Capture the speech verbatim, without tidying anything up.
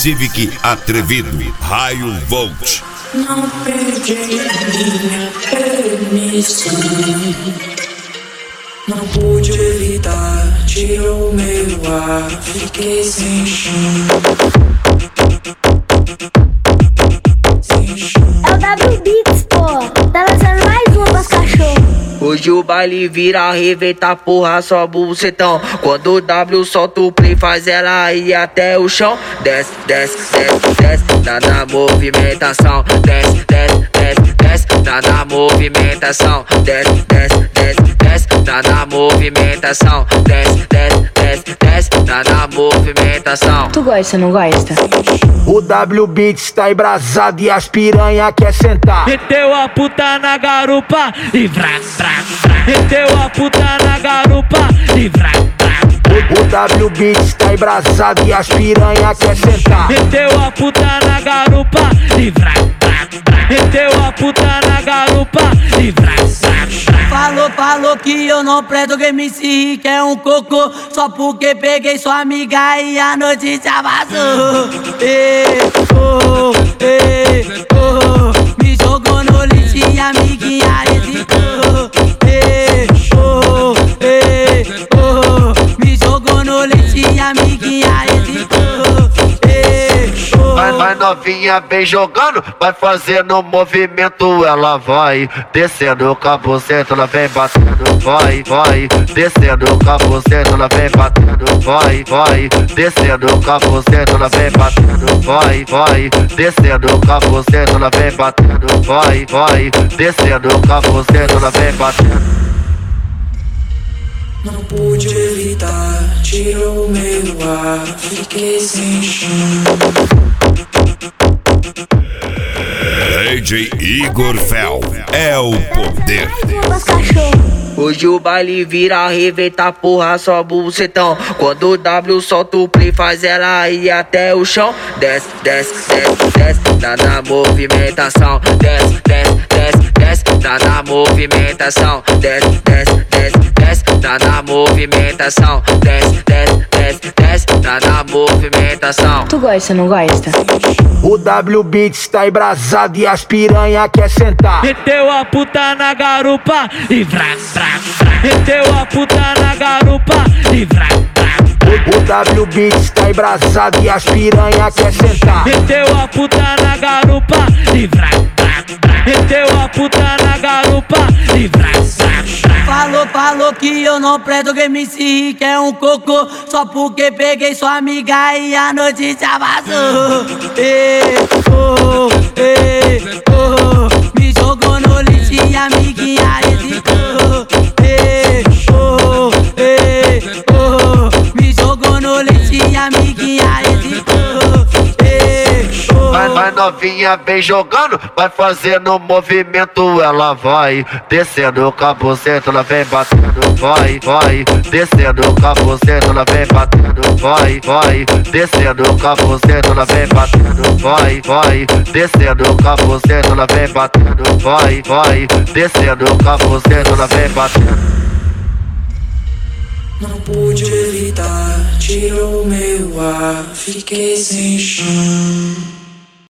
Civic atrevido, Raio Volt. Não perdi minha permissão, não pude evitar, tirou meu ar, fiquei sem chão. Sem chão. É o W Beats, pô, tá lançando mais uma pras cachorro. Hoje o baile vira, arrebenta porra, só bucetão. Quando o W solta o play, faz ela ir até o chão. Desce, desce, desce, desce, tá na movimentação. Desce, desce, desce, desce, tá na movimentação. Desce, desce, desce, desce, tá na movimentação. Desce, desce, desce, desce, tá na movimentação. Tu gosta, não gosta? O W Beats tá embrasado e as piranha quer sentar. Meteu a puta na garupa e vrá, vrá, vrá. Meteu a puta na garupa e vrá, vrá. O W Beats tá embrasado e as piranha quer sentar. Meteu a puta na garupa e vrá, vrá, vrá. Meteu a puta na garupa e vrá, vrá, vrá. Falou, falou que eu não presto, que M C Rick é um cocô. Só porque peguei sua amiga e a notícia vazou. Ei, oh, ei, oh. Me jogou no lixo e a amiguinha hesitou. Ei, oh, ei, oh. Me jogou no lixo e a amiguinha hesitou. Ei, oh. Vai, vai novinha, vem jogando, vai fazendo movimento, ela vai descendo o cabocento, ela vem batendo, vai, vai, descendo o cabocento, ela vem batendo, vai, vai, descendo o cabocento, ela vem batendo, vai, vai, descendo o cabocento, ela vem batendo, vai, vai, descendo o cabocento, ela vem batendo. Não pude evitar, tirou meu ar, fiquei sem chão. D J Igor Fel é o poder. Hoje o baile vira, arrebenta porra, só bucetão. Quando o W solta o play, faz ela ir até o chão. Desce, desce, desce, desce, tá na movimentação. Desce, desce, desce, desce, tá na movimentação. Desce, desce, desce, desce, tá na movimentação. Desce, desce, desce, desce, tá na movimentação. Tu gosta, não gosta? O W Beats tá embrasado e as piranha quer sentar. Meteu a puta na garupa e vrá, vrá, vrá. Meteu a puta na garupa e vrá, vrá. O W Beats tá embrasado e as piranha quer sentar. Meteu a puta na garupa e vrá, vrá, vrá. Meteu a puta na garupa e vrá, vrá, vrá. Falou, falou que eu não presto, que M C Rick é um cocô. Só porque peguei sua amiga e a notícia vazou. Ei, oh, ei, oh. Me jogou no lixo e a amiguinha hesitou. Ei, oh, ei, oh. Me jogou no lixo e a amiguinha hesitou. Ei, oh. Vai, vai novinha, vem jogando, vai fazendo movimento, ela vai descendo o cabocento, ela vem batendo, vai, vai, descendo o cabocento, ela vem batendo, vai, vai, descendo o cabocento, ela vem batendo, vai, vai, descendo o cabocento, ela vem batendo, vai, vai, descendo o cabocento, ela vem batendo. Não pude evitar, tirou meu ar, fiquei sem chão.